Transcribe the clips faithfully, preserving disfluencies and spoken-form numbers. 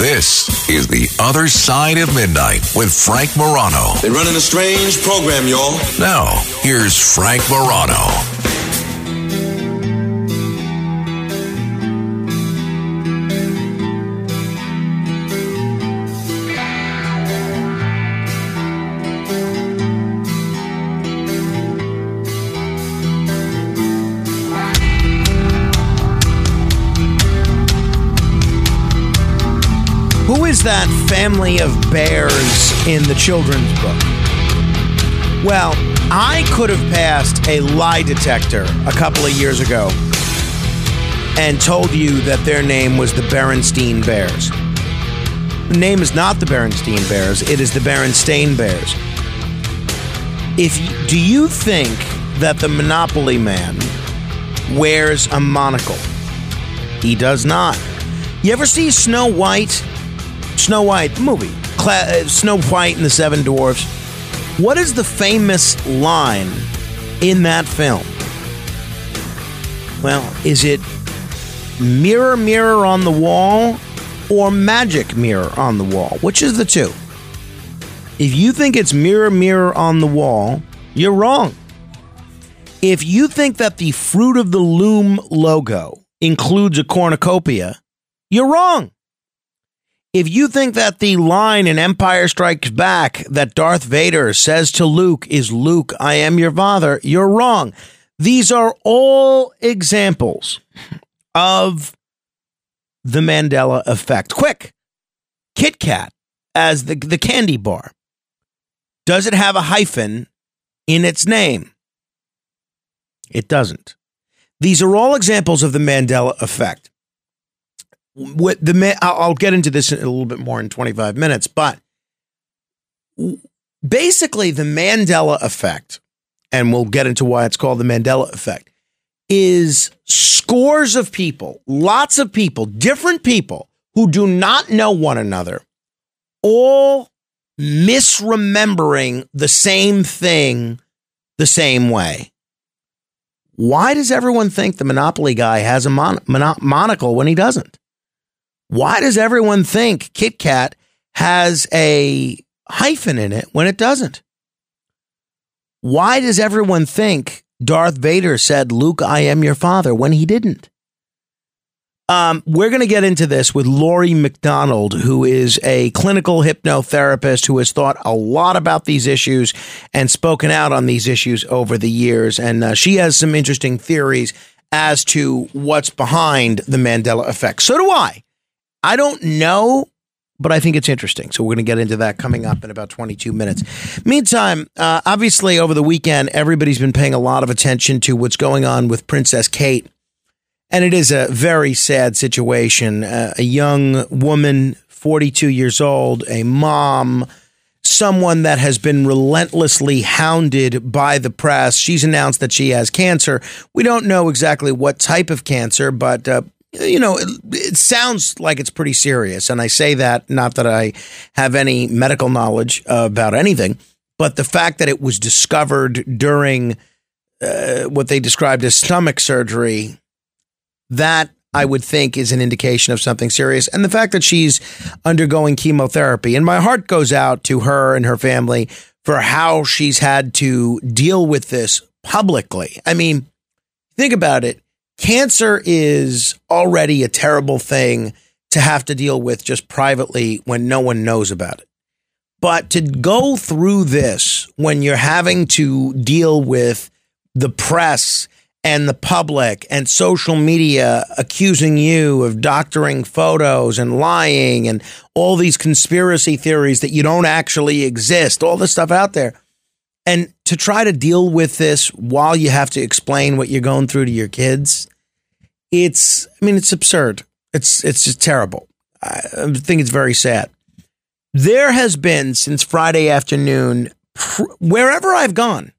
This is The Other Side of Midnight with Frank Morano. They're running a strange program, y'all. Now, here's Frank Morano. Who is that family of bears in the children's book? Well, I could have passed a lie detector a couple of years ago and told you that their name was the Berenstein Bears. The name is not the Berenstein Bears, it is the Berenstain Bears. If you, do you think that the Monopoly Man wears a monocle? He does not. You ever see Snow White? Snow White, the movie. Cla- uh, Snow White and the Seven Dwarfs. What is the famous line in that film? Well, is it mirror, mirror on the wall or magic mirror on the wall? Which is the two? If you think it's mirror, mirror on the wall, you're wrong. If you think that the Fruit of the Loom logo includes a cornucopia, you're wrong. If you think that the line in Empire Strikes Back that Darth Vader says to Luke is, "Luke, I am your father," you're wrong. These are all examples of the Mandela effect. Quick, Kit Kat as the, the candy bar. Does it have a hyphen in its name? It doesn't. These are all examples of the Mandela effect. What the I'll get into this a little bit more in twenty-five minutes, but basically the Mandela effect, and we'll get into why it's called the Mandela effect, is scores of people, lots of people, different people who do not know one another, all misremembering the same thing the same way. Why does everyone think the Monopoly guy has a mon- mon- monocle when he doesn't? Why does everyone think Kit Kat has a hyphen in it when it doesn't? Why does everyone think Darth Vader said, "Luke, I am your father," when he didn't? Um, we're going to get into this with Laurie McDonald, who is a clinical hypnotherapist who has thought a lot about these issues and spoken out on these issues over the years. And uh, she has some interesting theories as to what's behind the Mandela effect. So do I. I don't know, but I think it's interesting. So we're going to get into that coming up in about twenty-two minutes. Meantime, uh, obviously over the weekend, everybody's been paying a lot of attention to what's going on with Princess Kate. And it is a very sad situation. Uh, a young woman, forty-two years old, a mom, someone that has been relentlessly hounded by the press. She's announced that she has cancer. We don't know exactly what type of cancer, but uh, you know, it, it sounds like it's pretty serious. And I say that not that I have any medical knowledge uh, about anything, but the fact that it was discovered during uh, what they described as stomach surgery, that I would think is an indication of something serious. And the fact that she's undergoing chemotherapy. And my heart goes out to her and her family for how she's had to deal with this publicly. I mean, think about it. Cancer is already a terrible thing to have to deal with just privately when no one knows about it. But to go through this when you're having to deal with the press and the public and social media accusing you of doctoring photos and lying and all these conspiracy theories that you don't actually exist, all this stuff out there. And to try to deal with this while you have to explain what you're going through to your kids, it's, I mean, it's absurd. It's, it's just terrible. I think it's very sad. There has been since Friday afternoon, pr- wherever I've gone,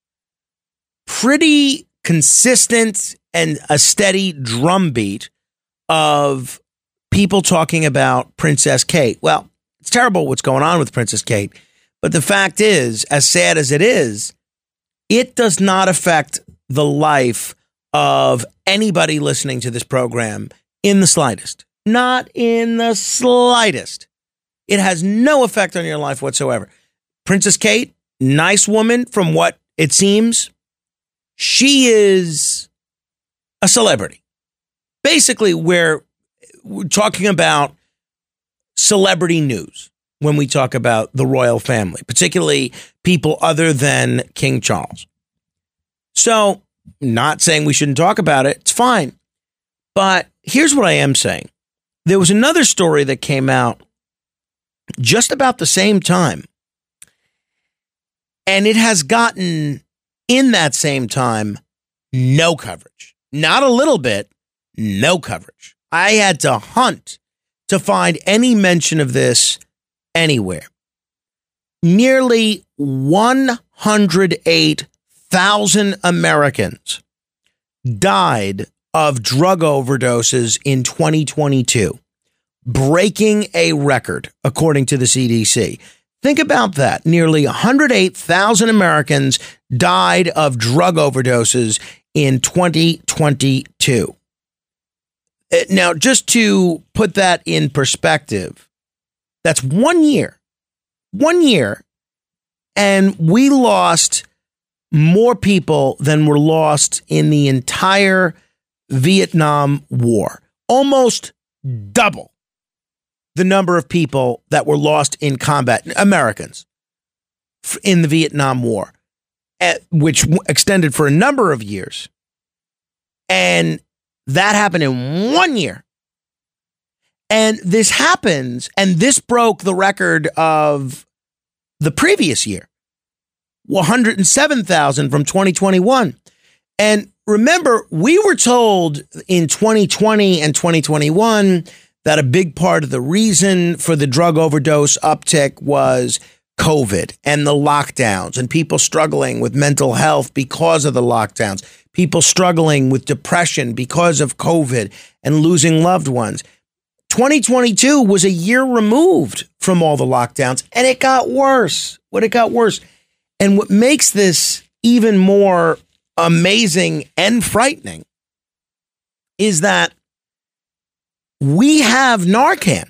pretty consistent and a steady drumbeat of people talking about Princess Kate. Well, it's terrible what's going on with Princess Kate. But the fact is, as sad as it is, it does not affect the life of anybody listening to this program in the slightest. Not in the slightest. It has no effect on your life whatsoever. Princess Kate, nice woman from what it seems. She is a celebrity. Basically, we're, we're talking about celebrity news when we talk about the royal family, particularly people other than King Charles. So, not saying we shouldn't talk about it. It's fine. But here's what I am saying. There was another story that came out just about the same time. And it has gotten, in that same time, no coverage. Not a little bit, no coverage. I had to hunt to find any mention of this anywhere. Nearly one hundred eight thousand Americans died of drug overdoses in twenty twenty-two, breaking a record, according to the C D C. Think about that. Nearly one hundred eight thousand Americans died of drug overdoses in twenty twenty-two. Now, just to put that in perspective, that's one year, one year, and we lost more people than were lost in the entire Vietnam War. Almost double the number of people that were lost in combat, Americans, in the Vietnam War, which extended for a number of years. And that happened in one year. And this happens, and this broke the record of the previous year, one hundred seven thousand from twenty twenty-one. And remember, we were told in twenty twenty and twenty twenty-one that a big part of the reason for the drug overdose uptick was COVID and the lockdowns and people struggling with mental health because of the lockdowns, people struggling with depression because of COVID and losing loved ones. twenty twenty-two was a year removed from all the lockdowns, and it got worse. What it got worse. And what makes this even more amazing and frightening is that we have Narcan,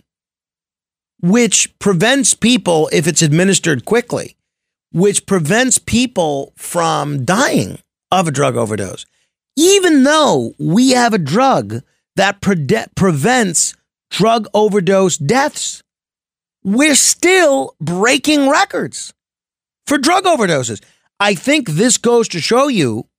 which prevents people, if it's administered quickly, which prevents people from dying of a drug overdose. Even though we have a drug that pre- prevents drug overdose deaths, we're still breaking records for drug overdoses. I think this goes to show you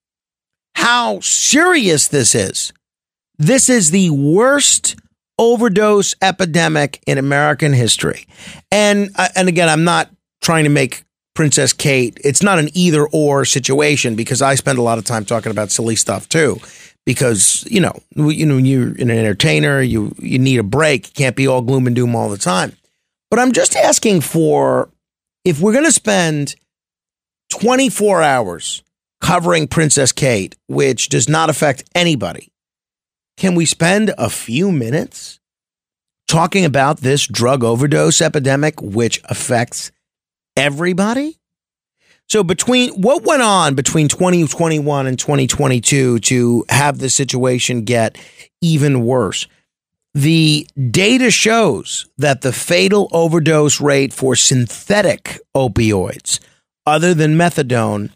how serious this is. This is the worst overdose epidemic in American history. And and again, I'm not trying to make Princess Kate, it's not an either or situation, because I spend a lot of time talking about silly stuff too. Because, you know, you know, you're an entertainer, you you need a break. You can't be all gloom and doom all the time. But I'm just asking for, if we're going to spend twenty-four hours covering Princess Kate, which does not affect anybody, can we spend a few minutes talking about this drug overdose epidemic, which affects everybody? So between what went on between twenty twenty-one and twenty twenty-two to have the situation get even worse, the data shows that the fatal overdose rate for synthetic opioids, other than methadone,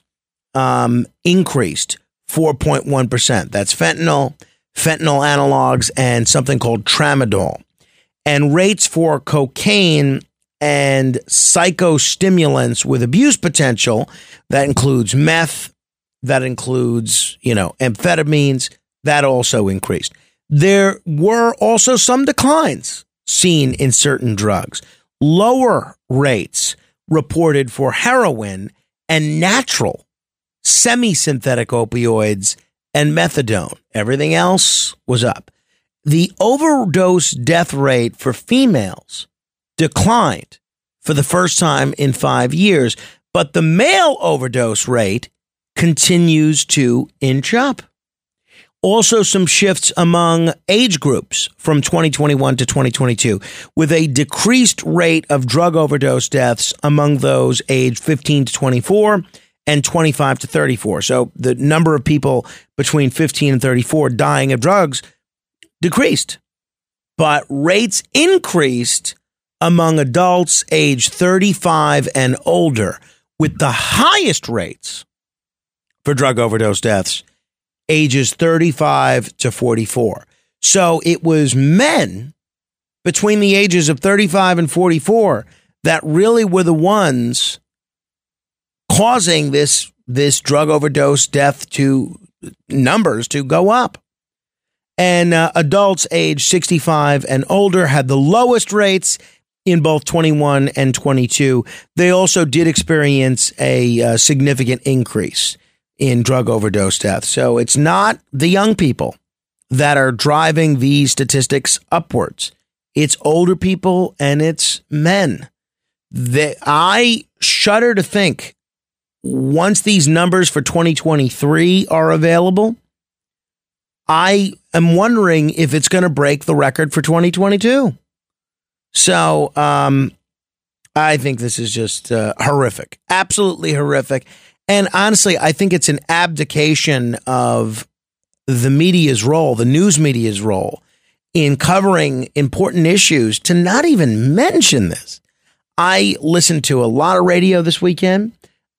um, increased four point one percent. That's fentanyl, fentanyl analogs, and something called tramadol. And rates for cocaine and psychostimulants with abuse potential, that includes meth, that includes, you know, amphetamines, that also increased. There were also some declines seen in certain drugs. Lower rates reported for heroin and natural semi-synthetic opioids and methadone. Everything else was up. The overdose death rate for females declined for the first time in five years, but the male overdose rate continues to inch up. Also, some shifts among age groups from twenty twenty-one to twenty twenty-two, with a decreased rate of drug overdose deaths among those aged fifteen to twenty-four and twenty-five to thirty-four. So the number of people between fifteen and thirty-four dying of drugs decreased. but rates increased among adults age thirty-five and older, with the highest rates for drug overdose deaths ages thirty-five to forty-four. So it was men between the ages of thirty-five and forty-four that really were the ones causing this this drug overdose death to numbers to go up. And uh, adults age sixty-five and older had the lowest rates in both twenty-one and twenty-two. They also did experience a uh, significant increase in drug overdose deaths. So it's not the young people that are driving these statistics upwards. It's older people and it's men. They, I shudder to think, once these numbers for twenty twenty-three are available, I am wondering if it's going to break the record for twenty twenty-two. So um, I think this is just uh, horrific, absolutely horrific. And honestly, I think it's an abdication of the media's role, the news media's role in covering important issues to not even mention this. I listened to a lot of radio this weekend.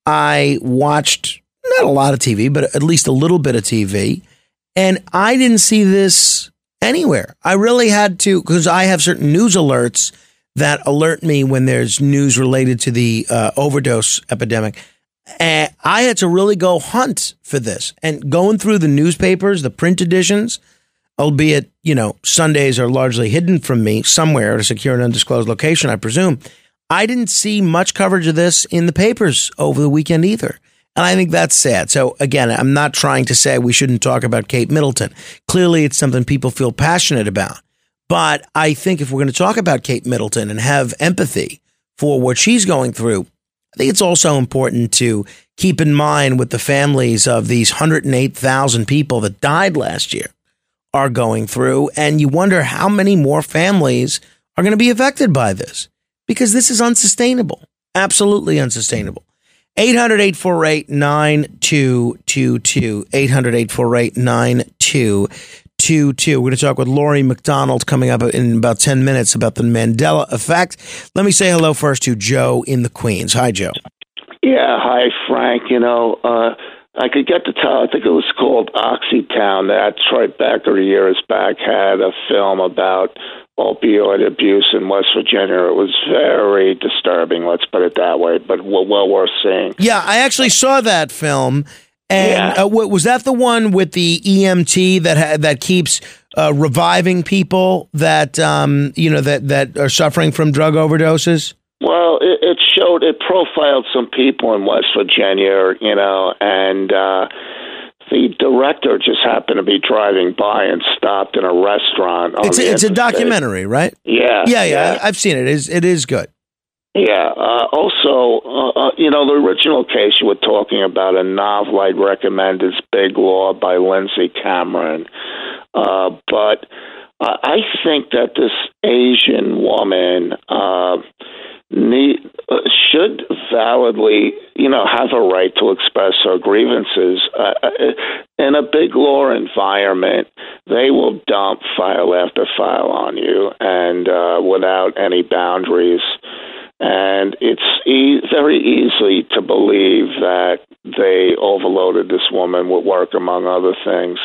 I watched not a lot of T V, but at least a little bit of T V. And I didn't see this anywhere. I really had to, because I have certain news alerts that alert me when there's news related to the uh, overdose epidemic. And I had to really go hunt for this. And going through the newspapers, the print editions, albeit, you know, Sundays are largely hidden from me somewhere at a secure and undisclosed location, I presume, I didn't see much coverage of this in the papers over the weekend either. And I think that's sad. So again, I'm not trying to say we shouldn't talk about Kate Middleton. Clearly, it's something people feel passionate about. But I think if we're going to talk about Kate Middleton and have empathy for what she's going through, I think it's also important to keep in mind what the families of these one hundred eight thousand people that died last year are going through. And you wonder how many more families are going to be affected by this, because this is unsustainable. Absolutely unsustainable. eight hundred, eight four eight, nine two two two. eight hundred, eight four eight, nine two two two. We're going to talk with Lori McDonald coming up in about ten minutes about the Mandela effect. Let me say hello first to Joe in the Queens. Hi, Joe. Yeah, hi, Frank. You know, uh, I could get to tell, I think it was called Oxytown, that Troy Becker years back had a film about opioid abuse in West Virginia. It was very disturbing, let's put it that way, but well, well worth seeing. Yeah, I actually saw that film. And yeah. uh, was that the one with the E M T that ha- that keeps uh, reviving people that um, you know that, that are suffering from drug overdoses? Well, it, it showed, it profiled some people in West Virginia, you know, and uh, the director just happened to be driving by and stopped in a restaurant. On it's a, it's a documentary, right? Yeah, yeah, yeah. yeah. I've seen it. It is, it is good. Yeah. Uh, also, uh, you know, the original case you were talking about, a novel I'd recommend is Big Law by Lindsay Cameron. Uh, but uh, I think that this Asian woman uh, need, uh, should validly, you know, have a right to express her grievances. Uh, in a Big Law environment, they will dump file after file on you, and uh, without any boundaries. And it's e- very easy to believe that they overloaded this woman with work, among other things.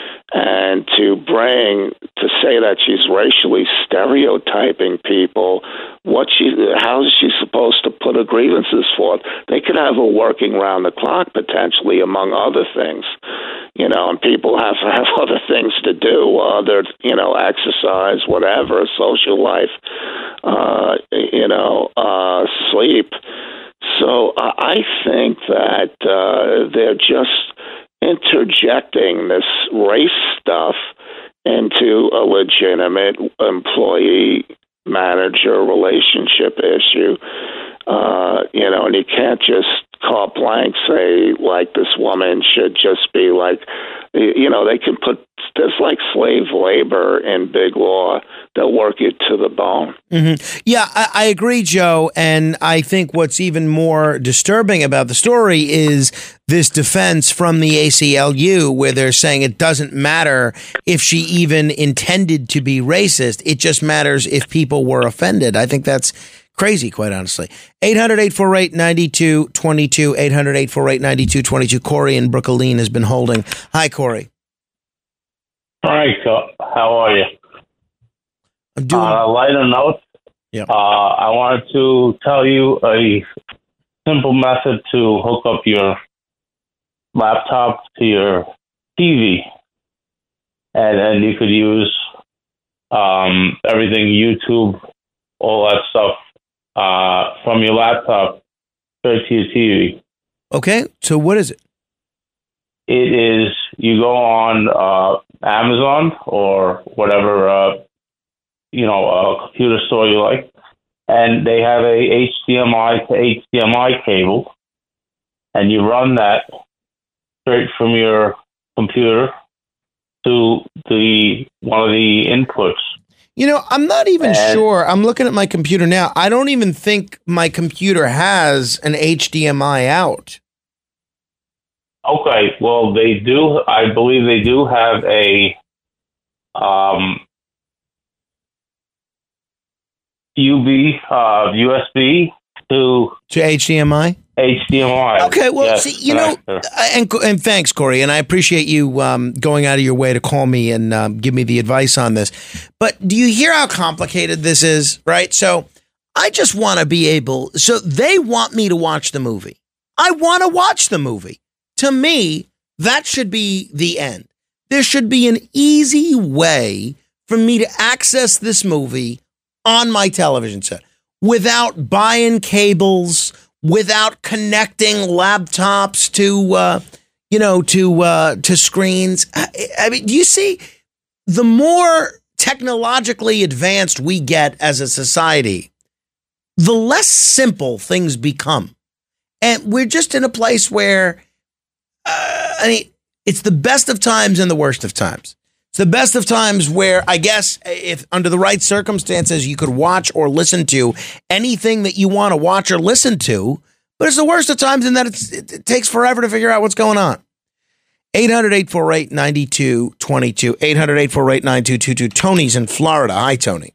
And to bring, to say that she's racially stereotyping people, what she, how is she supposed to put her grievances forth? They could have her working round the clock, potentially, among other things. You know, and people have to have other things to do, other, you know, exercise, whatever, social life, uh, you know, uh, sleep. So uh, I think that uh, they're just interjecting this race stuff into a legitimate employee-manager relationship issue. Uh, you know, and you can't just carte blanche say, like, this woman should just be like, you know, they can put, there's like slave labor in big law. They'll work you to the bone. Mm-hmm. Yeah, I, I agree, Joe. And I think what's even more disturbing about the story is this defense from the A C L U, where they're saying it doesn't matter if she even intended to be racist. It just matters if people were offended. I think that's crazy, quite honestly. eight hundred, eight four eight, nine two two two, eight hundred, eight four eight, nine two two two. Corey in Brooklyn has been holding. Hi, Corey. Hi, how are you? I'm doing. On a lighter note, yeah. uh, I wanted to tell you a simple method to hook up your laptop to your T V. And then you could use um, everything, YouTube, all that stuff, uh, from your laptop straight to your T V. Okay, so what is it? It is, you go on uh, Amazon or whatever, uh, you know, a computer store you like, and they have a H D M I to H D M I cable, and you run that straight from your computer to the one of the inputs. You know, I'm not even and, sure. I'm looking at my computer now. I don't even think my computer has an H D M I out. Okay, well, they do. I believe they do have a um, U B, uh, U S B to to H D M I. H D M I. Okay, well, yes, see, you know, and and thanks, Corey, and I appreciate you um, going out of your way to call me and um, give me the advice on this. But do you hear how complicated this is? Right. So I just want to be able. So they want me to watch the movie. I want to watch the movie. To me, that should be the end. There should be an easy way for me to access this movie on my television set without buying cables, without connecting laptops to, uh, you know, to uh, to screens. I, I mean, do you see? The more technologically advanced we get as a society, the less simple things become, and we're just in a place where. Uh, I mean, it's the best of times and the worst of times. It's the best of times where I guess if under the right circumstances, you could watch or listen to anything that you want to watch or listen to. But it's the worst of times in that it's, it, it takes forever to figure out what's going on. eight hundred, eight four eight, nine two two two. eight hundred, eight four eight, nine two two two. Tony's in Florida. Hi, Tony.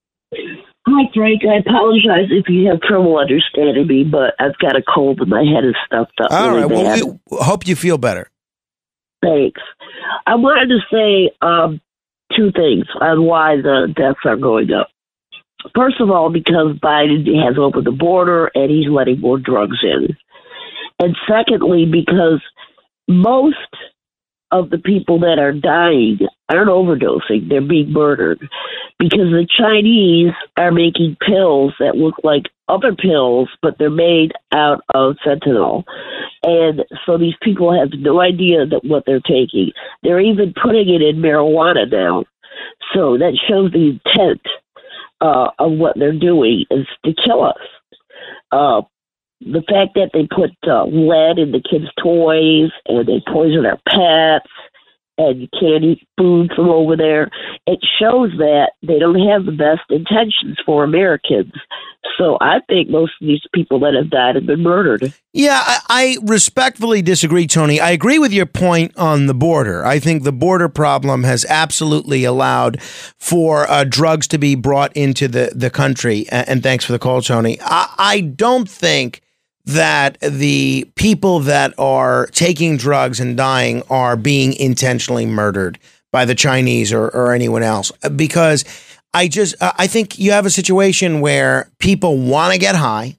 Hi, Frank. I apologize if you have trouble understanding me, but I've got a cold and my head is stuffed up. All really right. bad. Well, we hope you feel better. Thanks. I wanted to say um, two things on why the deaths are going up. First of all, because Biden has opened the border and he's letting more drugs in. And secondly, because most of the people that are dying aren't overdosing, they're being murdered. Because the Chinese are making pills that look like other pills, but they're made out of fentanyl. And so these people have no idea that what they're taking. They're even putting it in marijuana now. So that shows the intent uh, of what they're doing is to kill us. Uh, the fact that they put uh, lead in the kids' toys and they poison our pets and you can't eat food from over there, it shows that they don't have the best intentions for Americans. So I think most of these people that have died have been murdered. Yeah, I, I respectfully disagree, Tony. I agree with your point on the border. I think the border problem has absolutely allowed for uh, drugs to be brought into the, the country. And, and thanks for the call, Tony. I, I don't think that the people that are taking drugs and dying are being intentionally murdered by the Chinese or, or anyone else, because I just I think you have a situation where people want to get high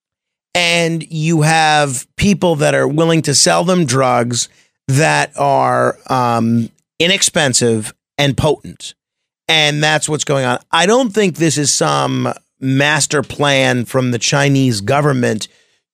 and you have people that are willing to sell them drugs that are um, inexpensive and potent. And that's what's going on. I don't think this is some master plan from the Chinese government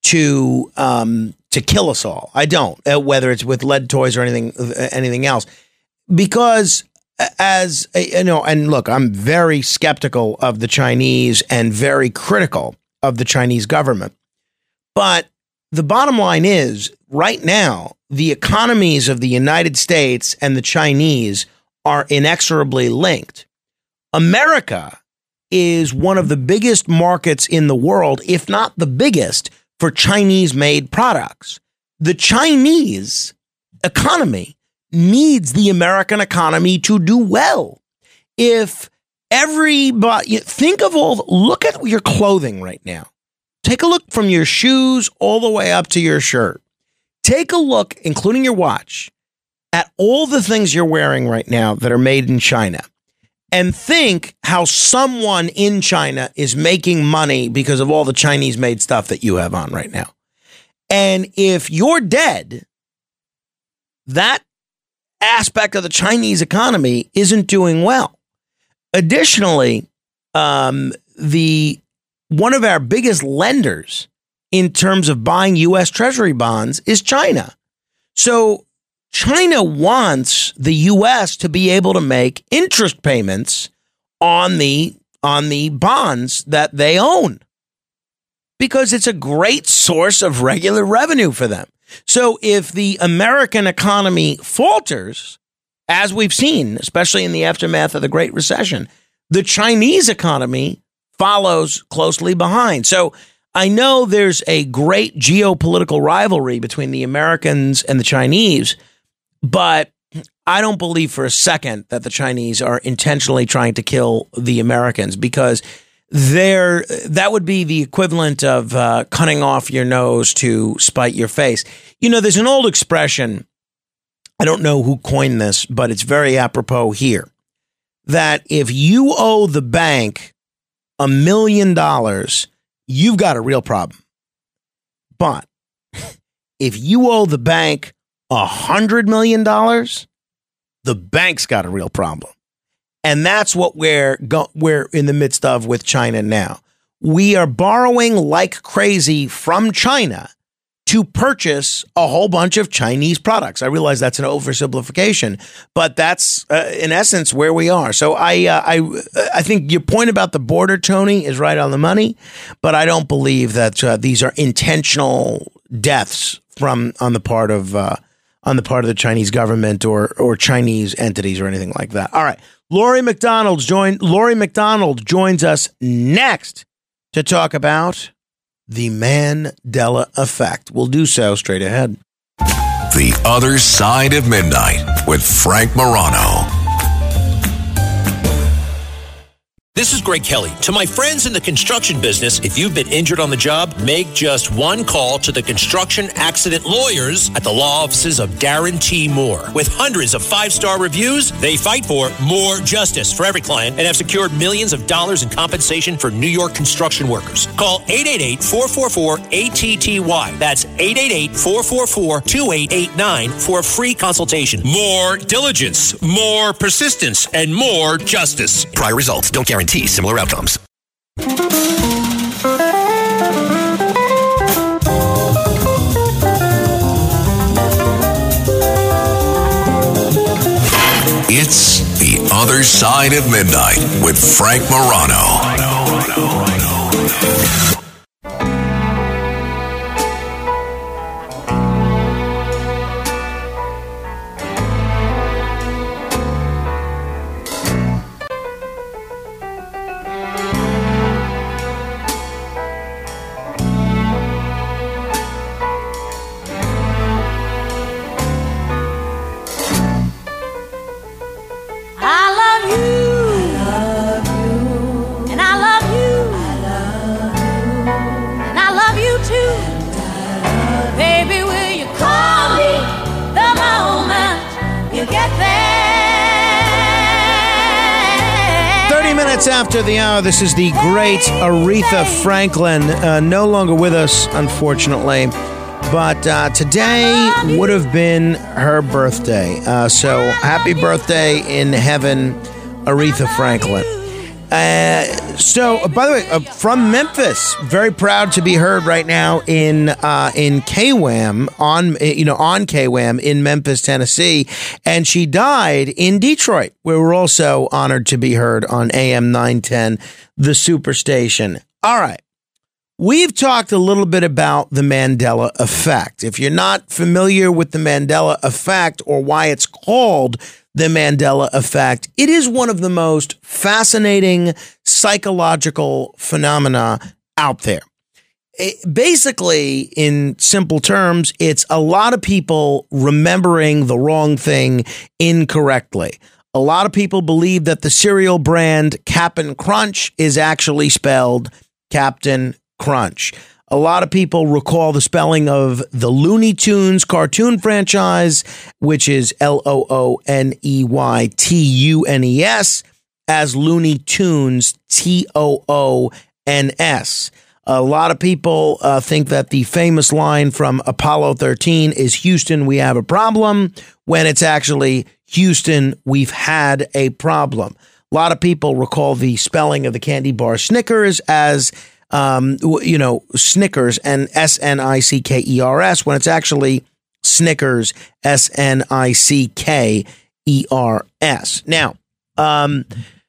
to um, to kill us all. I don't, uh, whether it's with lead toys or anything uh, anything else, because as uh, you know, and look, I'm very skeptical of the Chinese and very critical of the Chinese government. But the bottom line is, right now, the economies of the United States and the Chinese are inexorably linked. America is one of the biggest markets in the world, if not the biggest, for Chinese-made products. The Chinese economy needs the American economy to do well. If everybody, think of all, look at your clothing right now. Take a look from your shoes all the way up to your shirt. Take a look, including your watch, at all the things you're wearing right now that are made in China. And think how someone in China is making money because of all the Chinese-made stuff that you have on right now. And if you're dead, that aspect of the Chinese economy isn't doing well. Additionally, um, the one of our biggest lenders in terms of buying U S Treasury bonds is China. So China wants the U S to be able to make interest payments on the on the bonds that they own, because it's a great source of regular revenue for them. So if the American economy falters, as we've seen, especially in the aftermath of the Great Recession, the Chinese economy follows closely behind. So I know there's a great geopolitical rivalry between the Americans and the Chinese, but I don't believe for a second that the Chinese are intentionally trying to kill the Americans, because they're, that would be the equivalent of uh, cutting off your nose to spite your face. You know, there's an old expression, I don't know who coined this, but it's very apropos here, that if you owe the bank a million dollars, you've got a real problem. But if you owe the bank a hundred million dollars, the bank's got a real problem. And that's what we're go- we're in the midst of with China now. We are borrowing like crazy from China to purchase a whole bunch of Chinese products. I realize that's an oversimplification, but that's uh, in essence where we are. So I, uh, I, I think your point about the border, Tony, is right on the money, but I don't believe that uh, these are intentional deaths from on the part of uh, on the part of the Chinese government or or Chinese entities or anything like that. All right, Lori McDonald joined. Lori McDonald joins us next to talk about the Mandela effect. We'll do so straight ahead. The Other Side of Midnight with Frank Morano. This is Greg Kelly. To my friends in the construction business, if you've been injured on the job, make just one call to the construction accident lawyers at the law offices of Darren T. Moore. With hundreds of five-star reviews, they fight for more justice for every client and have secured millions of dollars in compensation for New York construction workers. Call eight eight eight, four four four, A T T Y. That's eight eight eight, four four four, two eight eight nine for a free consultation. More diligence, more persistence, and more justice. Prior results don't guarantee similar outcomes. It's The Other Side of Midnight with Frank Morano. After the hour, this is the great Aretha Franklin, uh, no longer with us, unfortunately, but uh, today would have been her birthday. Uh, so happy birthday in heaven, Aretha Franklin. Uh, so, by the way, uh, from Memphis, very proud to be heard right now in uh, in K W A M on you know on K W A M in Memphis, Tennessee, and she died in Detroit, where we're also honored to be heard on A M nine ten, the Superstation. All right, We've talked a little bit about the Mandela effect. If you're not familiar with the Mandela effect or why it's called the Mandela effect, it is one of the most fascinating psychological phenomena out there. It, basically, in simple terms, it's a lot of people remembering the wrong thing incorrectly. A lot of people believe that the cereal brand Cap'n Crunch is actually spelled Captain Crunch. A lot of people recall the spelling of the Looney Tunes cartoon franchise, which is L O O N E Y T U N E S, as Looney Tunes, T O O N S. A lot of people uh, think that the famous line from Apollo thirteen is Houston, we have a problem, when it's actually Houston, we've had a problem. A lot of people recall the spelling of the candy bar Snickers as, um, you know, Snickers and S N I C K E R S, when it's actually Snickers, S N I C K E R S. Now, um,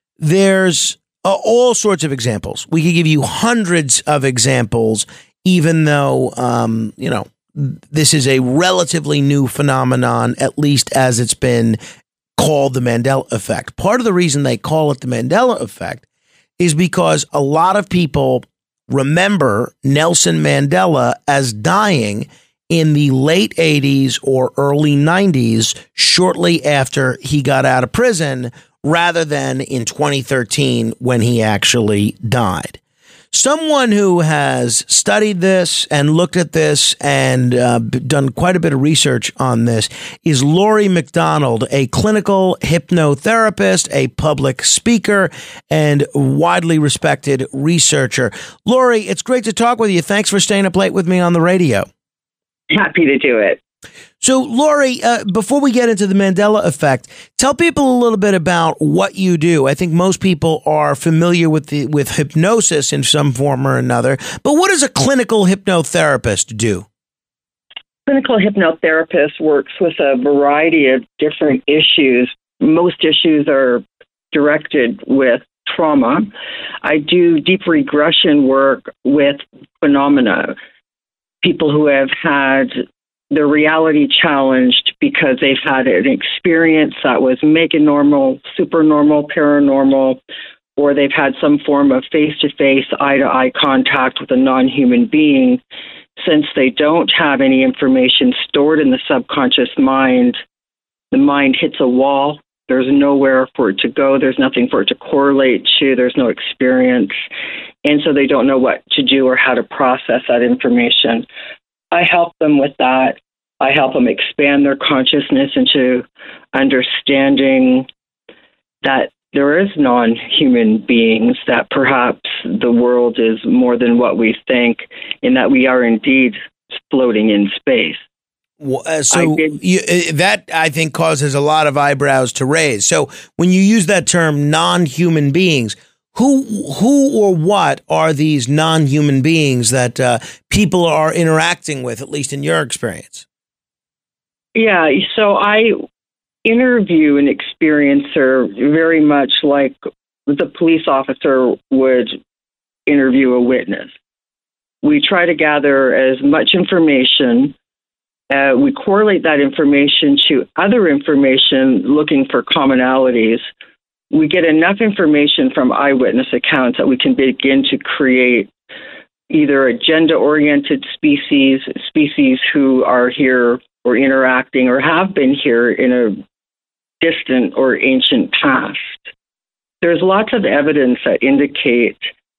there's uh, all sorts of examples. We could give you hundreds of examples, even though, um, you know, this is a relatively new phenomenon, at least as it's been called the Mandela effect. Part of the reason they call it the Mandela effect is because a lot of people remember Nelson Mandela as dying in the late eighties or early nineties, shortly after he got out of prison, rather than in twenty thirteen when he actually died. Someone who has studied this and looked at this and uh, done quite a bit of research on this is Laurie McDonald, a clinical hypnotherapist, a public speaker, and widely respected researcher. Laurie, it's great to talk with you. Thanks for staying up late with me on the radio. Happy to do it. So, Laurie, uh, before we get into the Mandela effect, tell people a little bit about what you do. I think most people are familiar with the with hypnosis in some form or another, but what does a clinical hypnotherapist do? Clinical hypnotherapist works with a variety of different issues. Most issues are directed with trauma. I do deep regression work with phenomena, people who have had their reality challenged because they've had an experience that was mega normal, super normal, paranormal, or they've had some form of face-to-face, eye-to-eye contact with a non-human being. Since they don't have any information stored in the subconscious mind, the mind hits a wall. There's nowhere for it to go. There's nothing for it to correlate to. There's no experience. And so they don't know what to do or how to process that information. I help them with that. I help them expand their consciousness into understanding that there is non-human beings, that perhaps the world is more than what we think, and that we are indeed floating in space. Well, uh, so you, uh, that, I think, causes a lot of eyebrows to raise. So when you use that term non-human beings, Who, who or what are these non-human beings that uh, people are interacting with, at least in your experience? Yeah, so I interview an experiencer very much like the police officer would interview a witness. We try to gather as much information. Uh, we correlate that information to other information looking for commonalities. We get enough information from eyewitness accounts that we can begin to create either agenda-oriented species, species who are here or interacting or have been here in a distant or ancient past. There's lots of evidence that indicate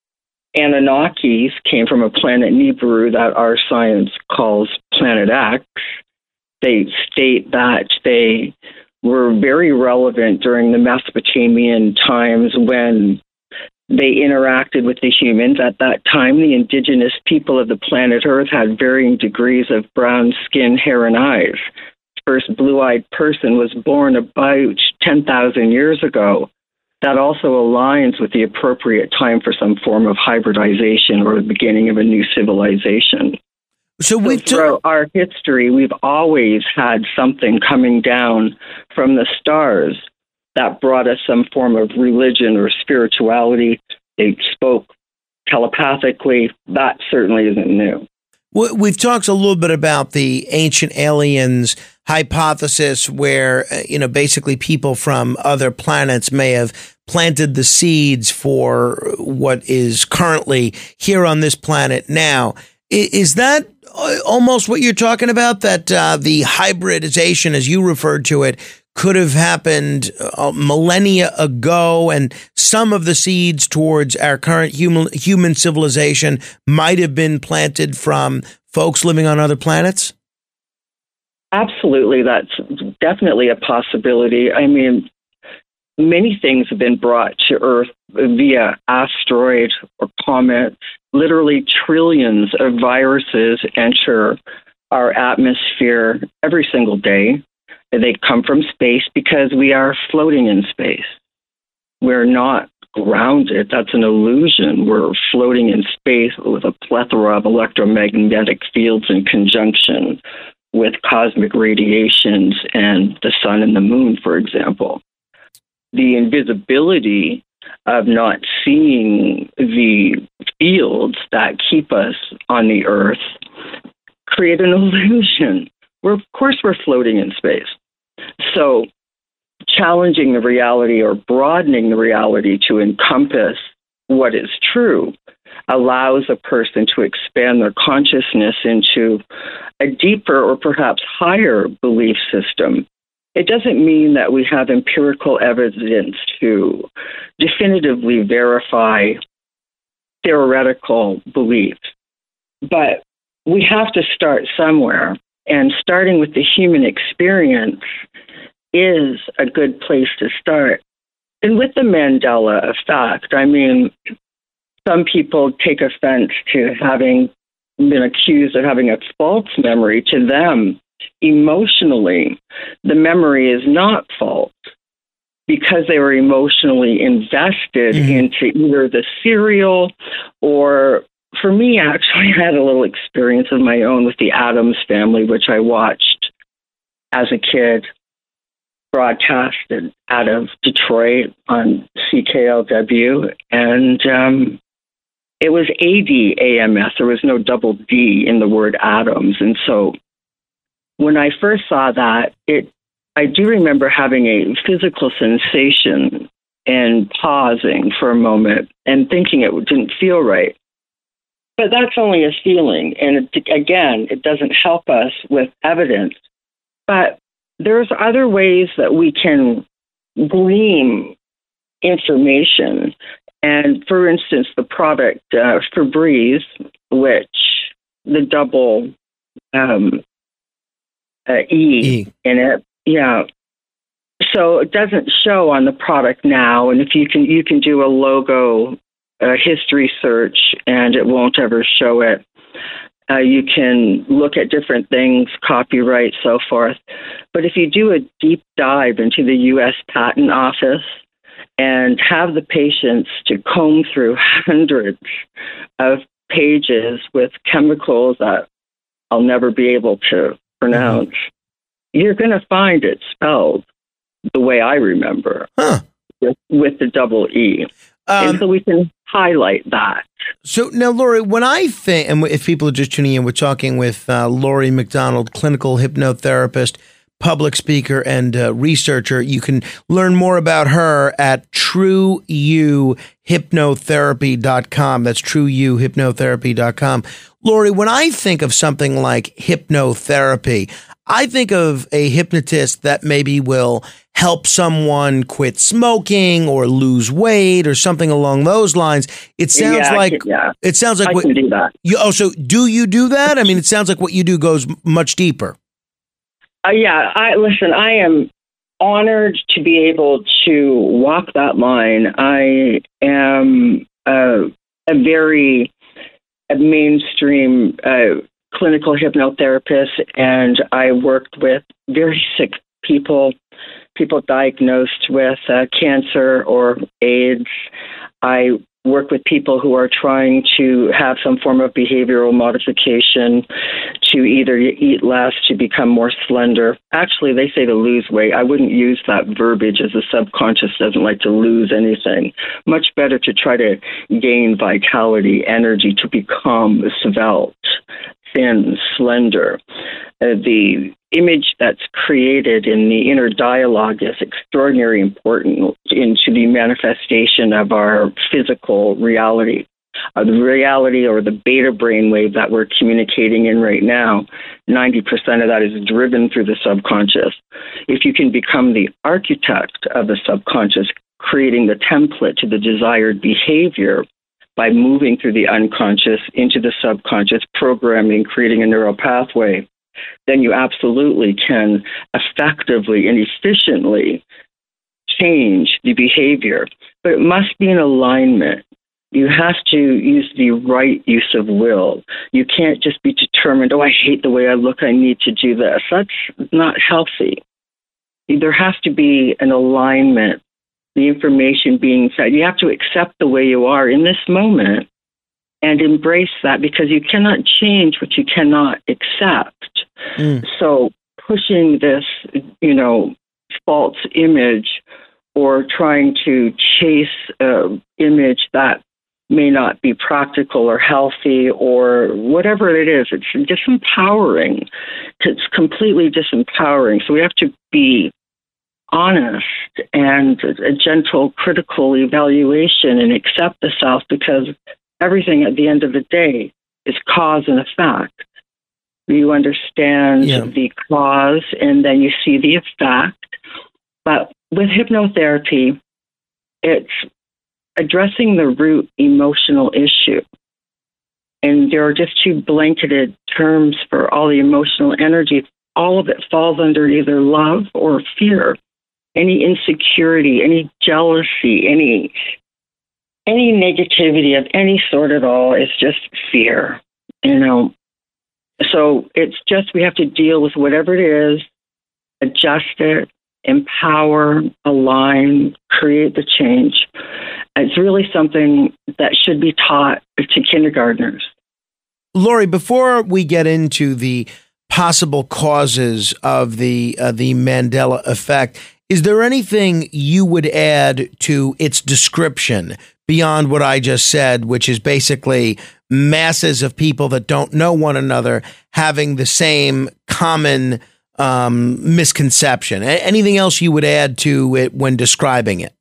Anunnakis came from a planet Nibiru that our science calls Planet X. They state that they were very relevant during the Mesopotamian times when they interacted with the humans. At that time, the indigenous people of the planet Earth had varying degrees of brown skin, hair, and eyes. The first blue-eyed person was born about ten thousand years ago. That also aligns with the appropriate time for some form of hybridization or the beginning of a new civilization. So, so throughout our history, we've always had something coming down from the stars that brought us some form of religion or spirituality. They spoke telepathically, that certainly isn't new. We've talked a little bit about the ancient aliens hypothesis where, you know, basically people from other planets may have planted the seeds for what is currently here on this planet now. Is that almost what you're talking about, that uh, the hybridization, as you referred to it, could have happened uh, millennia ago, and some of the seeds towards our current human human civilization might have been planted from folks living on other planets? Absolutely. That's definitely a possibility. I mean, many things have been brought to Earth via asteroid or comet. Literally trillions of viruses enter our atmosphere every single day. They come from space because we are floating in space. We're not grounded. That's an illusion. We're floating in space with a plethora of electromagnetic fields in conjunction with cosmic radiations and the sun and the moon, for example. The invisibility of not seeing the fields that keep us on the Earth create an illusion. We're, of course, we're floating in space. So challenging the reality or broadening the reality to encompass what is true allows a person to expand their consciousness into a deeper or perhaps higher belief system. It doesn't mean that we have empirical evidence to definitively verify theoretical beliefs, but we have to start somewhere. And starting with the human experience is a good place to start. And with the Mandela effect, I mean, some people take offense to having been accused of having a false memory. To them, emotionally, the memory is not false because they were emotionally invested mm-hmm. into either the serial or, for me, actually, I had a little experience of my own with the Addams Family, which I watched as a kid, broadcasted out of Detroit on C K L W. And um, it was A D A M S. There was no double D in the word Addams. And so when I first saw that, it I do remember having a physical sensation and pausing for a moment and thinking it didn't feel right. But that's only a feeling. And it, again, it doesn't help us with evidence. But there's other ways that we can glean information. And for instance, the product uh, Febreze, which the double um, uh, E, e in it, yeah. So it doesn't show on the product now. And if you can, you can do a logo uh, history search, and it won't ever show it. Uh, you can look at different things, copyright, so forth. But if you do a deep dive into the U S Patent Office and have the patience to comb through hundreds of pages with chemicals that I'll never be able to pronounce, mm-hmm. you're going to find it spelled the way I remember, huh. with, with the double E. Um, and so we can highlight that. So now, Lori, when I think, and if people are just tuning in, we're talking with uh, Lori McDonald, clinical hypnotherapist, public speaker, and uh, researcher. You can learn more about her at true you hypnotherapy dot com. That's true you hypnotherapy dot com. Lori, when I think of something like hypnotherapy, I think of a hypnotist that maybe will help someone quit smoking or lose weight or something along those lines. It sounds yeah, like can, yeah. it sounds like I what can do that. You, oh, so do you do that? I mean, it sounds like what you do goes much deeper. Uh, yeah, I listen. I am honored to be able to walk that line. I am uh, a very a mainstream uh, clinical hypnotherapist, and I worked with very sick people, people diagnosed with uh, cancer or AIDS. I work with people who are trying to have some form of behavioral modification to either eat less, to become more slender. Actually, they say to lose weight. I wouldn't use that verbiage, as the subconscious doesn't like to lose anything. Much better to try to gain vitality, energy, to become svelte, thin, slender. Uh, the image that's created in the inner dialogue is extraordinarily important into the manifestation of our physical reality. Uh, the reality, or the beta brainwave that we're communicating in right now, ninety percent of that is driven through the subconscious. If you can become the architect of the subconscious, creating the template to the desired behavior by moving through the unconscious into the subconscious, programming, creating a neural pathway, then you absolutely can effectively and efficiently change the behavior. But it must be in alignment. You have to use the right use of will. You can't just be determined, oh, I hate the way I look, I need to do this. That's not healthy. There has to be an alignment, the information being said. You have to accept the way you are in this moment and embrace that, because you cannot change what you cannot accept. Mm. So pushing this, you know, false image or trying to chase an image that may not be practical or healthy or whatever it is, it's disempowering. It's completely disempowering. So we have to be honest and a gentle, critical evaluation and accept the self, because everything at the end of the day is cause and effect. You understand yeah. the cause and then you see the effect. But with hypnotherapy, it's addressing the root emotional issue. And there are just two blanketed terms for all the emotional energy. All of it falls under either love or fear. Any insecurity, any jealousy, any any negativity of any sort at all is just fear, you know. So it's just we have to deal with whatever it is, adjust it, empower, align, create the change. It's really something that should be taught to kindergartners. Lori, before we get into the possible causes of the uh, the Mandela effect, is there anything you would add to its description beyond what I just said, which is basically masses of people that don't know one another having the same common um, misconception? A- anything else you would add to it when describing it?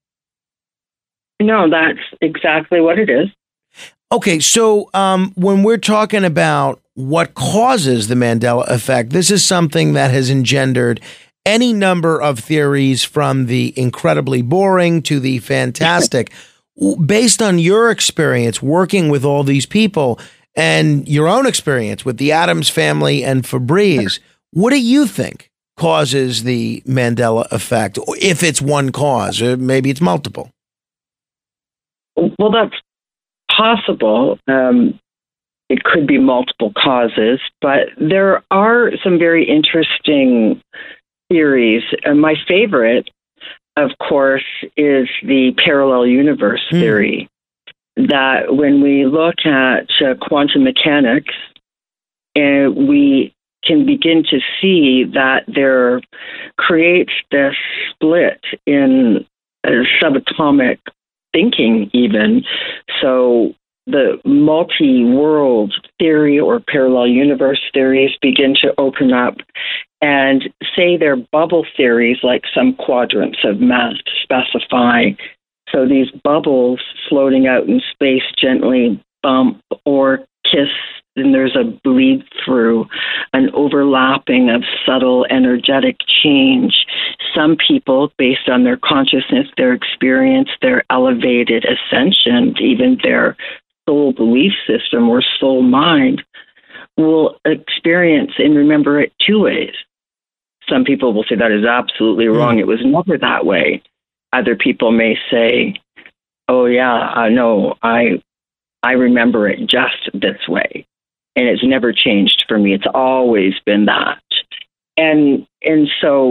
No, that's exactly what it is. Okay, so um, when we're talking about what causes the Mandela effect, this is something that has engendered any number of theories, from the incredibly boring to the fantastic. Based on your experience working with all these people and your own experience with the Addams family and Febreze, what do you think causes the Mandela effect? If it's one cause, or maybe it's multiple. Well, that's possible. Um, it could be multiple causes, but there are some very interesting theories. Uh, my favorite, of course, is the parallel universe mm. theory, that when we look at uh, quantum mechanics, uh, we can begin to see that there creates this split in uh, subatomic thinking even. So the multi-world theory or parallel universe theories begin to open up, and say they're bubble theories, like some quadrants of math specify. So these bubbles floating out in space gently bump or kiss, and there's a bleed through, an overlapping of subtle energetic change. Some people, based on their consciousness, their experience, their elevated ascension, even their soul belief system or soul mind, will experience and remember it two ways. Some people will say that is absolutely wrong. It was never that way. Other people may say, oh, yeah, uh, no, I I remember it just this way. And it's never changed for me. It's always been that. And and so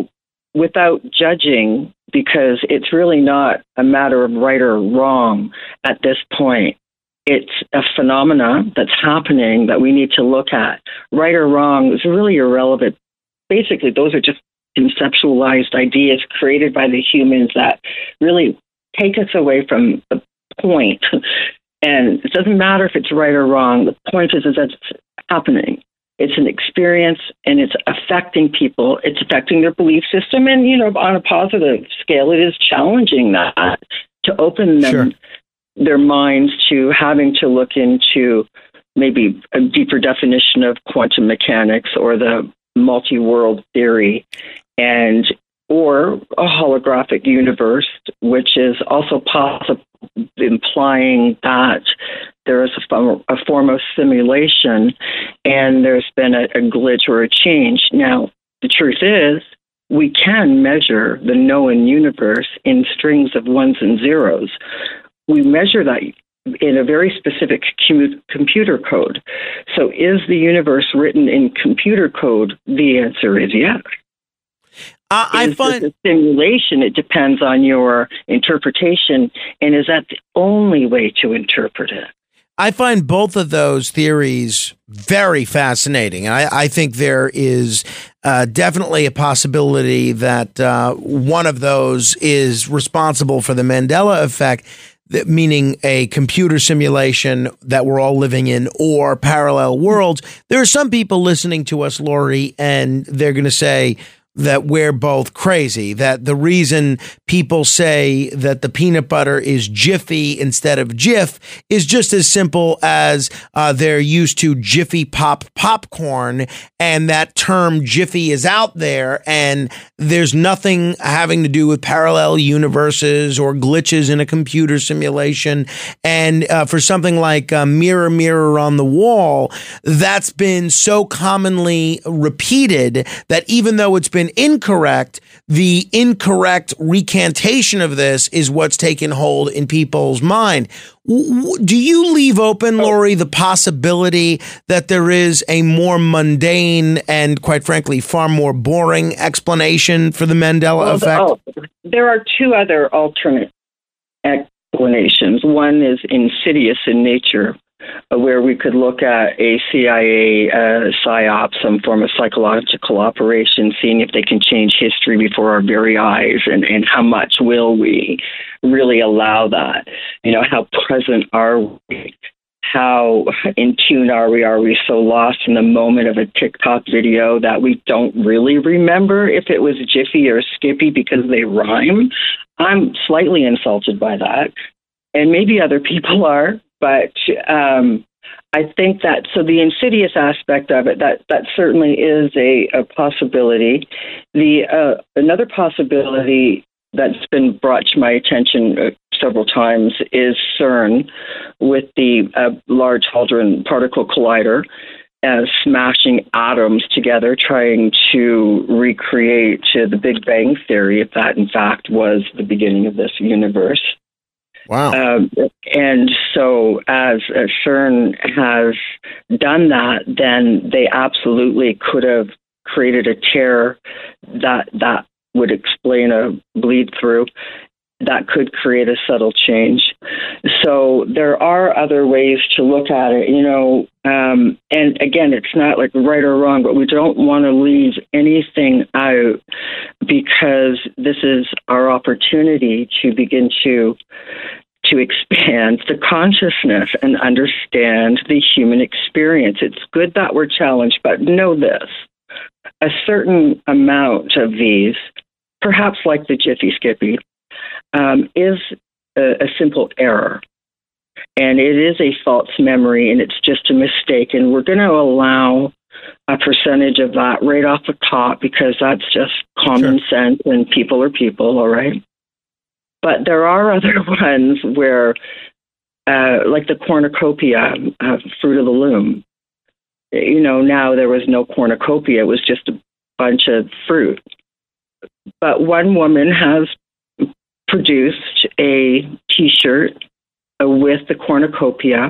without judging, because it's really not a matter of right or wrong at this point. It's a phenomena that's happening that we need to look at. Right or wrong is really irrelevant. Basically, those are just conceptualized ideas created by the humans that really take us away from the point. And it doesn't matter if it's right or wrong. The point is, is that it's happening. It's an experience, and it's affecting people. It's affecting their belief system. And, you know, on a positive scale, it is challenging that to open them, sure. their minds to having to look into maybe a deeper definition of quantum mechanics or the multi-world theory, and or a holographic universe, which is also possible, implying that there is a form, a form of simulation and there's been a, a glitch or a change. Now, the truth is, we can measure the known universe in strings of ones and zeros. We measure that in a very specific com- computer code. So is the universe written in computer code? The answer is yes. Uh, I is find this a simulation? It depends on your interpretation. And is that the only way to interpret it? I find both of those theories very fascinating. I, I think there is uh, definitely a possibility that uh, one of those is responsible for the Mandela effect, that meaning a computer simulation that we're all living in, or parallel worlds. There are some people listening to us, Lori, and they're going to say that we're both crazy, that the reason people say that the peanut butter is Jiffy instead of Jif is just as simple as uh, they're used to Jiffy Pop popcorn, and that term Jiffy is out there, and there's nothing having to do with parallel universes or glitches in a computer simulation. And uh, for something like uh, Mirror, Mirror on the Wall, that's been so commonly repeated that even though it's been incorrect, the incorrect recantation of this is what's taken hold in people's mind. Do you leave open, Lori, the possibility that there is a more mundane and, quite frankly, far more boring explanation for the Mandela well, effect? Oh, there are two other alternate explanations. One is insidious in nature, where we could look at a C I A uh, psyop, some form of psychological operation, seeing if they can change history before our very eyes, and, and how much will we really allow that? You know, how present are we? How in tune are we? Are we so lost in the moment of a TikTok video that we don't really remember if it was Jiffy or Skippy because they rhyme? I'm slightly insulted by that, and maybe other people are. But um, I think that, so the insidious aspect of it, that, that certainly is a, a possibility. The uh, another possibility that's been brought to my attention uh, several times is CERN with the uh, Large Hadron Particle Collider, uh, smashing atoms together, trying to recreate uh, the Big Bang Theory, if that in fact was the beginning of this universe. Wow. Um, and so as uh, CERN has done that, then they absolutely could have created a tear that that would explain a bleed through that could create a subtle change. So there are other ways to look at it, you know, um, and again, it's not like right or wrong, but we don't want to leave anything out, because this is our opportunity to begin to to expand the consciousness and understand the human experience. It's good that we're challenged, but know this, a certain amount of these, perhaps like the Jiffy Skippy, um, is a, a simple error. And it is a false memory, and it's just a mistake. And we're going to allow a percentage of that right off the top, because that's just common sure. sense, and people are people, all right? But there are other ones where, uh, like the cornucopia, uh, fruit of the loom. You know, now there was no cornucopia. It was just a bunch of fruit. But one woman has produced a T-shirt with the cornucopia.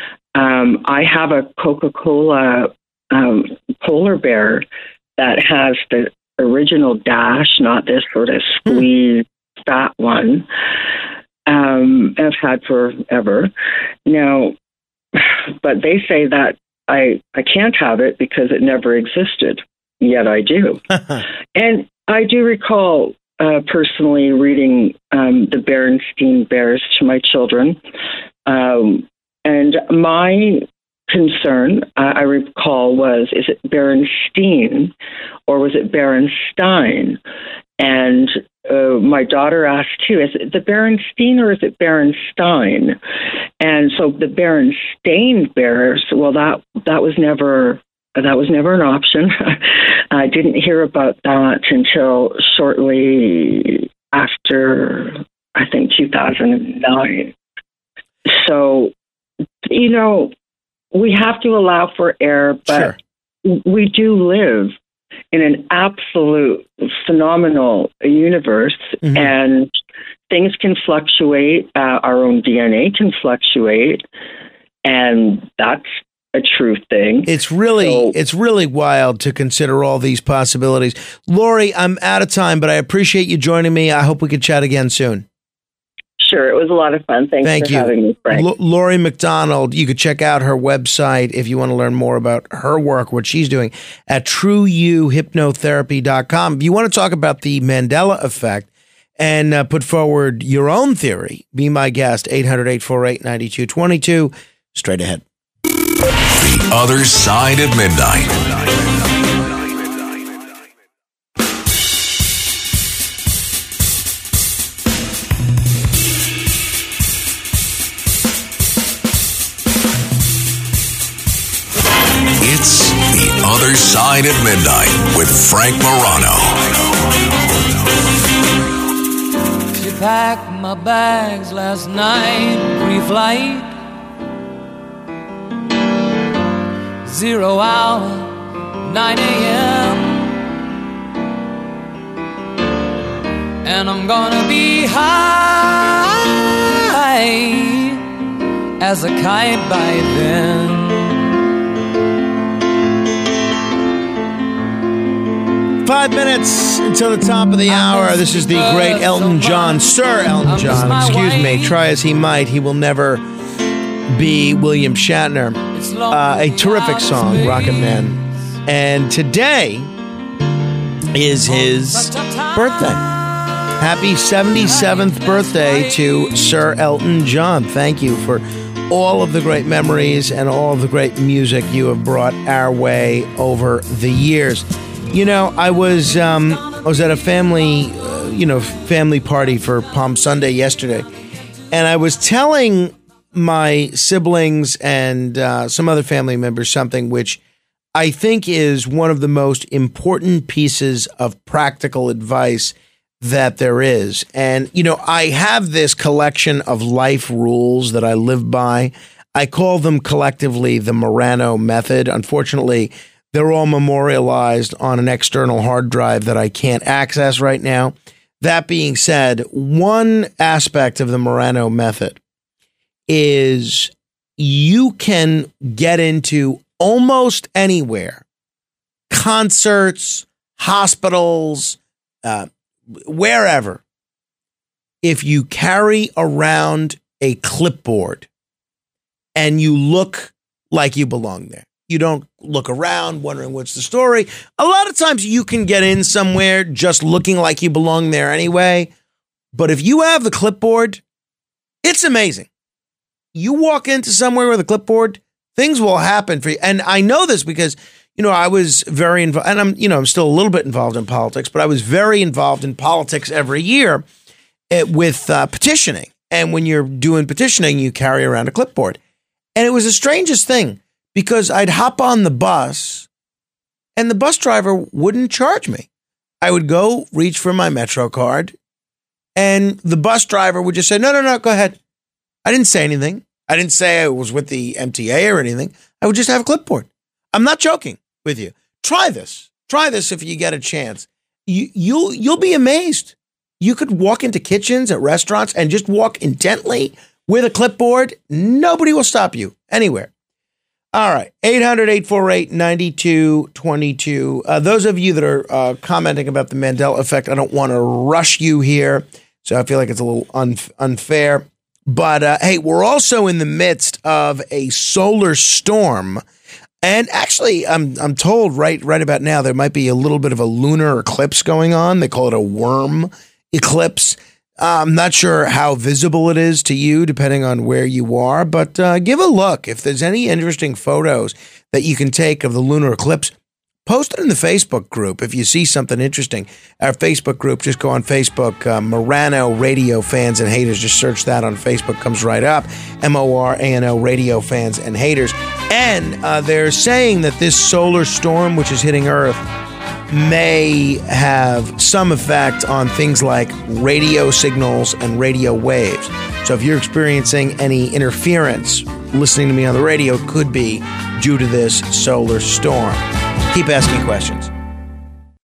Um, I have a Coca-Cola um, polar bear that has the original Dash, not this sort of squeeze fat one. Um, I've had forever. Now, but they say that I, I can't have it because it never existed, yet I do. And I do recall uh, personally reading um, the Berenstain Bears to my children. Um, and my concern, uh, I recall, was, is it Berenstein or was it Berenstein? And uh, my daughter asked too, is it the Berenstein or is it Berenstein? And so the Berenstain Bears, well, that that was never that was never an option. I didn't hear about that until shortly after, I think, two thousand nine. So, you know, we have to allow for error, but sure. we do live in an absolute phenomenal universe, mm-hmm. and things can fluctuate. Uh, our own D N A can fluctuate, and that's a true thing. It's really, so, it's really wild to consider all these possibilities. Lori, I'm out of time, but I appreciate you joining me. I hope we could chat again soon. Sure, it was a lot of fun. Thanks Thank for you. having me, Frank. L- Lori McDonald, you could check out her website if you want to learn more about her work, what she's doing, at true you hypnotherapy dot com. If you want to talk about the Mandela effect and uh, put forward your own theory, be my guest, eight hundred, eight four eight, nine two two two. Straight ahead. The Other Side of Midnight. It's The Other Side of Midnight with Frank Morano. She packed my bags last night, pre-flight. Zero hour, nine a.m. And I'm gonna be high as a kite by then. Five minutes until the top of the hour. This is the great Elton John, Sir Elton John, excuse me. Try as he might, he will never be William Shatner. Uh, a terrific song, Rocket Man. And today is his birthday. Happy seventy-seventh birthday to Sir Elton John. Thank you for all of the great memories and all of the great music you have brought our way over the years. You know, I was um, I was at a family, uh, you know, family party for Palm Sunday yesterday, and I was telling my siblings and uh, some other family members something which I think is one of the most important pieces of practical advice that there is. And, you know, I have this collection of life rules that I live by. I call them collectively the Morano method. Unfortunately, they're all memorialized on an external hard drive that I can't access right now. That being said, one aspect of the Morano method is you can get into almost anywhere, concerts, hospitals, uh, wherever, if you carry around a clipboard and you look like you belong there. You don't look around wondering what's the story. A lot of times you can get in somewhere just looking like you belong there anyway. But if you have the clipboard, it's amazing. You walk into somewhere with a clipboard, things will happen for you. And I know this because, you know, I was very involved, and I'm, you know, I'm still a little bit involved in politics, but I was very involved in politics every year with uh, petitioning. And when you're doing petitioning, you carry around a clipboard. And it was the strangest thing. Because I'd hop on the bus and the bus driver wouldn't charge me. I would go reach for my Metro card and the bus driver would just say, no, no, no, go ahead. I didn't say anything. I didn't say I was with the M T A or anything. I would just have a clipboard. I'm not joking with you. Try this. Try this if you get a chance. You, you'll, you'll be amazed. You could walk into kitchens at restaurants and just walk intently with a clipboard. Nobody will stop you anywhere. All right. eight hundred, eight four eight, nine two two two. Uh, those of you that are uh, commenting about the Mandela effect, I don't want to rush you here. So I feel like it's a little un- unfair. But uh, hey, we're also in the midst of a solar storm. And actually, I'm I'm told right right about now there might be a little bit of a lunar eclipse going on. They call it a worm eclipse. Uh, I'm not sure how visible it is to you, depending on where you are, but uh, give a look. If there's any interesting photos that you can take of the lunar eclipse, post it in the Facebook group. If you see something interesting, our Facebook group, just go on Facebook, uh, Morano Radio Fans and Haters. Just search that on Facebook, comes right up. M O R A N O Radio Fans and Haters. And uh, they're saying that this solar storm, which is hitting Earth, may have some effect on things like radio signals and radio waves. So if you're experiencing any interference, listening to me on the radio could be due to this solar storm. Keep asking questions.